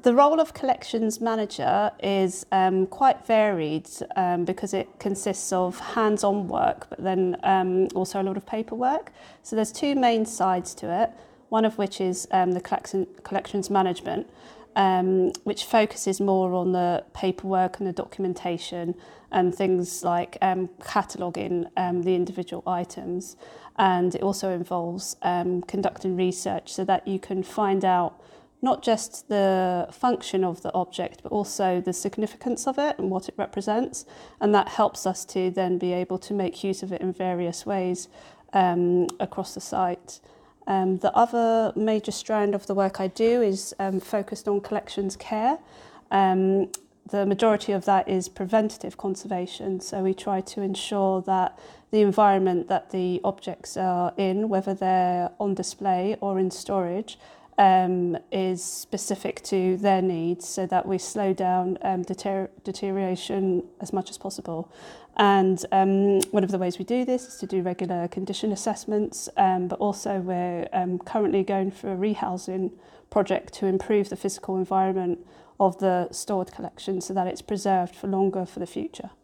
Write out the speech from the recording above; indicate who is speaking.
Speaker 1: The role of collections manager is quite varied because it consists of hands-on work, but then also a lot of paperwork. So there's two main sides to it, one of which is the collections management, which focuses more on the paperwork and the documentation and things like cataloguing the individual items. And it also involves conducting research so that you can find out not just the function of the object, but also the significance of it and what it represents. And that helps us to then be able to make use of it in various ways across the site. The other major strand of the work I do is focused on collections care. The majority of that is preventative conservation, so we try to ensure that the environment that the objects are in, whether they're on display or in storage, is specific to their needs so that we slow down deterioration as much as possible. And one of the ways we do this is to do regular condition assessments, but also we're currently going through a rehousing project to improve the physical environment of the stored collection so that it's preserved for longer for the future.